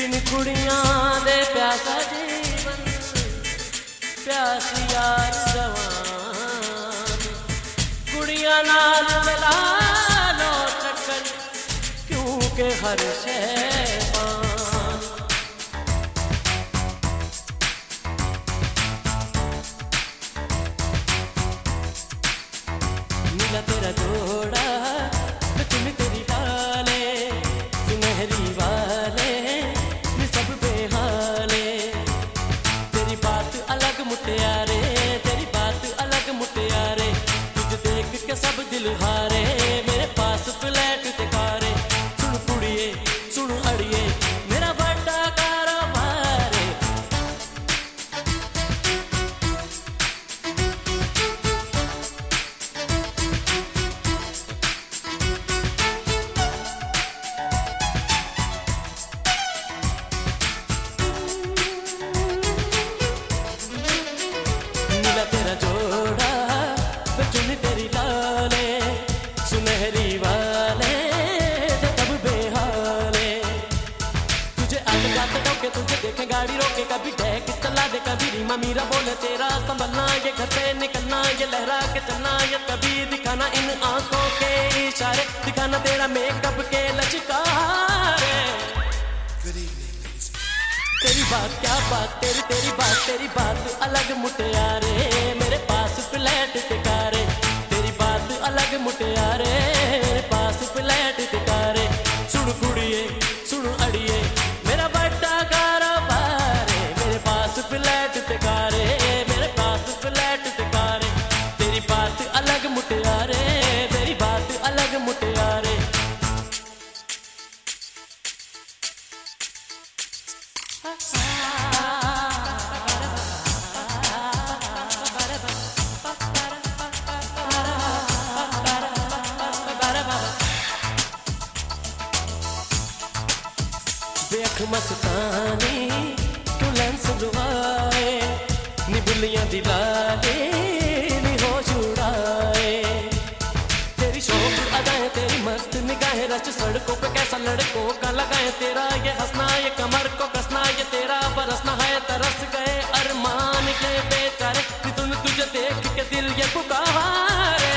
बिन कुड़ियां दे प्यासा जीवन प्यास यार जवान कुड़ियां नाल मिला लो चक्कर क्योंकि हर शैतान मिला तेरा जोड़ा तुम तेरी डाले सुनहरी वाले सब बेहाले तेरी बात अलग मुटियारे तेरी बात अलग मुटियारे तुझे देख के सब दिल हारे मेरे पास फ्लैट दिखारे सुन कुड़िए सुन अड़िए मेरा बड़ा कारोबार है तेरा जोड़ा चुन तेरी लाले सुनहरी वाले तब बेहाले तुझे आते टोके तुझे देखे गाड़ी रोके कभी टैक चला दे कभी रीमा मीरा बोले तेरा संभलना ये घर से निकलना ये लहरा के चलना ये कभी दिखाना इन आंखों के इशारे दिखाना तेरा मेकअप के लचकारे तेरी बात क्या बात तेरी बात अलग मुटियारे मेरे पास फ्लैट टिकारे तेरी बात अलग मुटियारे मेरे पास फ्लैट टिकारे सुन कुड़िए सुन अड़िए मेरा बड़ा कारोबार है मेरे पास फ्लैट टिकारे मेरे पास फ्लैट टिकारे तेरी बात अलग मुटियारे तेरी बात अलग मुटियारे देख मस्तानी तू लेंस लुआए नी बुलियां दिलाए नी होश उड़ाए तेरी शोक अदाएं तेरी मस्त निगाहें रच सड़कों पे कैसा लड़कों का लगाए तेरा ये हंसना ये कमर को कसना ये तेरा बरसना है तरस गए अरमान के बेचारे तुझे देख के दिल ये पुकारे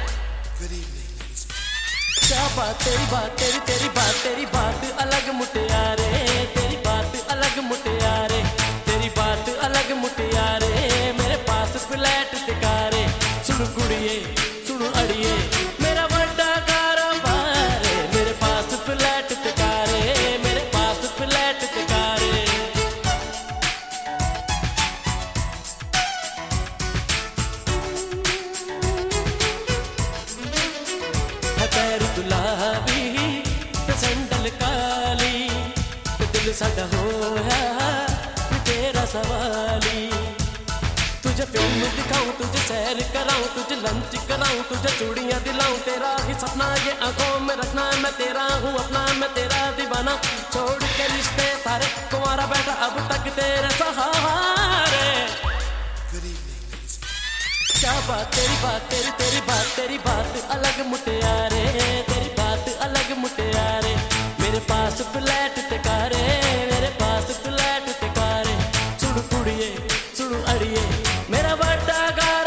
क्या बात तेरी बात अलग मुटियारे तेरी बात अलग मुटियारे तेरी बात अलग मुटियारे मेरे पास फ्लैट टिकारे सुन कुड़िए सुन अड़िए मेरा बड़ा कारोबार है मेरे पास फ्लैट टिकारे मेरे पास फ्लैट टिकारे पैर गुलाबी सैंडल काली दिल साडा होया तेरा सवाली तुझे फिल्म दिखाऊं तुझे सैर कराऊं तुझे लंच कराऊं तुझे चूड़ियां दिलाऊं तेरा ही सपना ये आंखों में रखना मैं तेरा हूँ अपना मैं तेरा दीवाना छोड़ के रिश्ते सारे तुम्हारा बैठा अब तक तेरे सहारे क्या बात तेरी बात अलग मुटियारे तेरी बात अलग मुटियारे मेरे पास फ्लैट टिकारे मेरे पास फ्लैट टिकारे सुन कुड़िए सुन अड़िए मेरा बड़ा